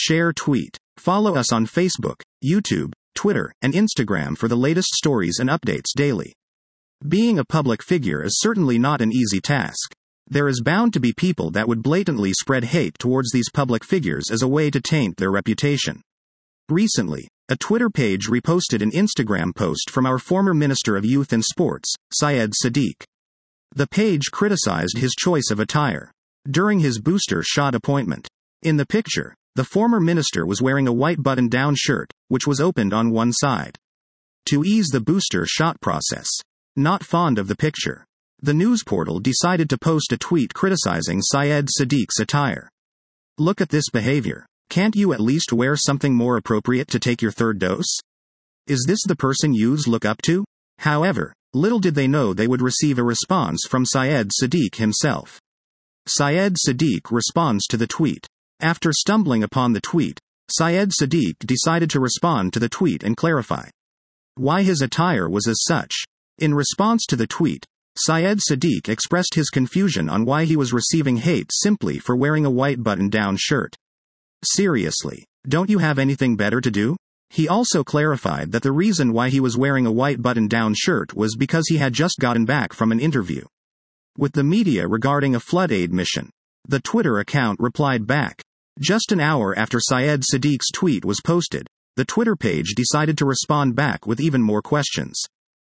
Share tweet. Follow us on Facebook, YouTube, Twitter, and Instagram for the latest stories and updates daily. Being a public figure is certainly not an easy task. There is bound to be people that would blatantly spread hate towards these public figures as a way to taint their reputation. Recently, a Twitter page reposted an Instagram post from our former Minister of Youth and Sports, Syed Sadiq. The page criticized his choice of attire during his booster shot appointment. In the picture, the former minister was wearing a white button-down shirt, which was opened on one side to ease the booster shot process. Not fond of the picture, the news portal decided to post a tweet criticizing Syed Sadiq's attire. Look at this behavior. Can't you at least wear something more appropriate to take your third dose? Is this the person yous look up to? However, little did they know they would receive a response from Syed Sadiq himself. Syed Sadiq responds to the tweet. After stumbling upon the tweet, Syed Sadiq decided to respond to the tweet and clarify why his attire was as such. In response to the tweet, Syed Sadiq expressed his confusion on why he was receiving hate simply for wearing a white button-down shirt. Seriously, don't you have anything better to do? He also clarified that the reason why he was wearing a white button-down shirt was because he had just gotten back from an interview with the media regarding a flood aid mission. The Twitter account replied back. Just an hour after Syed Sadiq's tweet was posted, the Twitter page decided to respond back with even more questions.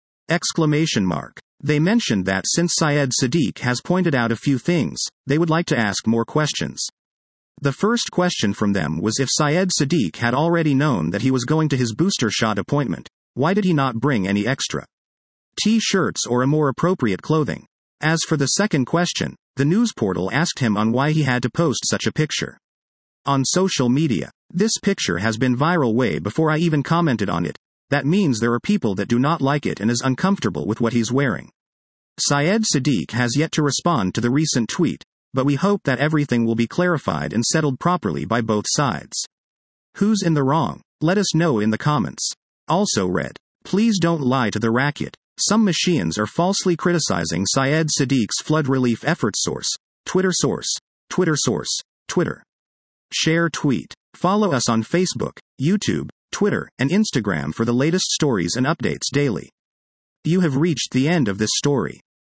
They mentioned that since Syed Sadiq has pointed out a few things, they would like to ask more questions. The first question from them was if Syed Sadiq had already known that he was going to his booster shot appointment, why did he not bring any extra T-shirts or a more appropriate clothing? As for the second question, the news portal asked him on why he had to post such a picture on social media. This picture has been viral way before I even commented on it. That means there are people that do not like it and is uncomfortable with what he's wearing. Syed Sadiq has yet to respond to the recent tweet, but we hope that everything will be clarified and settled properly by both sides. Who's in the wrong? Let us know in the comments. Also read. Please don't lie to the racket. Some machines are falsely criticizing Syed Sadiq's flood relief efforts. Twitter source. Twitter. Share tweet. Follow us on Facebook, YouTube, Twitter, and Instagram for the latest stories and updates daily. You have reached the end of this story.